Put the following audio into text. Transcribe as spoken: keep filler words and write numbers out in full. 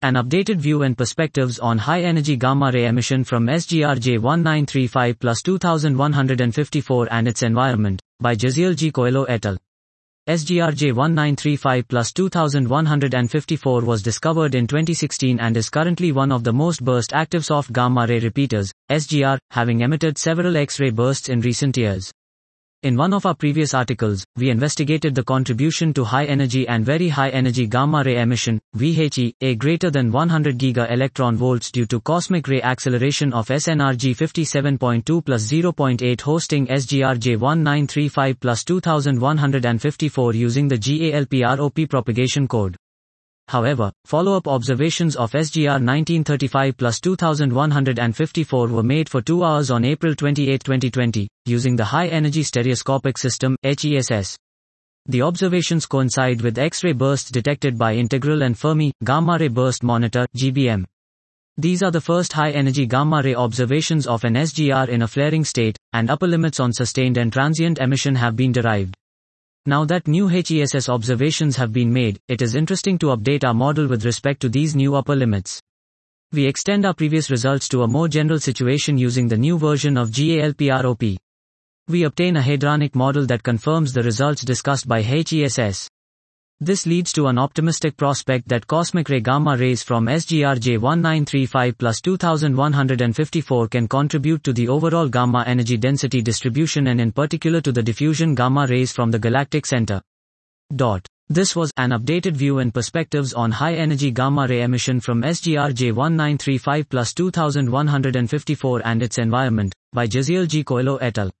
An updated view and perspectives on high-energy gamma-ray emission from S G R J one nine three five plus two thousand one hundred fifty-four and its environment, by Jaziel G. Coelho et al. S G R J one nine three five plus two thousand one hundred fifty-four was discovered in twenty sixteen and is currently one of the most burst active soft gamma-ray repeaters, S G R, having emitted several X-ray bursts in recent years. In one of our previous articles, we investigated the contribution to high energy and very high energy gamma ray emission, V H E, a greater than one hundred giga electron volts due to cosmic ray acceleration of S N R G fifty-seven point two plus zero point eight hosting S G R J one nine three five plus two thousand one hundred fifty-four using the GALPROP propagation code. However, follow-up observations of S G R nineteen thirty-five plus two thousand one hundred fifty-four were made for two hours on April twenty-eighth twenty twenty, using the High Energy Stereoscopic System, H E S S. The observations coincide with X-ray bursts detected by Integral and Fermi Gamma Ray Burst Monitor, G B M. These are the first high-energy gamma-ray observations of an S G R in a flaring state, and upper limits on sustained and transient emission have been derived. Now that new H E S S observations have been made, it is interesting to update our model with respect to these new upper limits. We extend our previous results to a more general situation using the new version of GALPROP. We obtain a hadronic model that confirms the results discussed by H E S S. This leads to an optimistic prospect that cosmic ray gamma rays from S G R J one nine three five plus two thousand one hundred fifty-four can contribute to the overall gamma energy density distribution and in particular to the diffusion gamma rays from the galactic center. Dot. This was an updated view and perspectives on high energy gamma ray emission from S G R J one nine three five plus two thousand one hundred fifty-four and its environment, by Jaziel G. Coelho et al.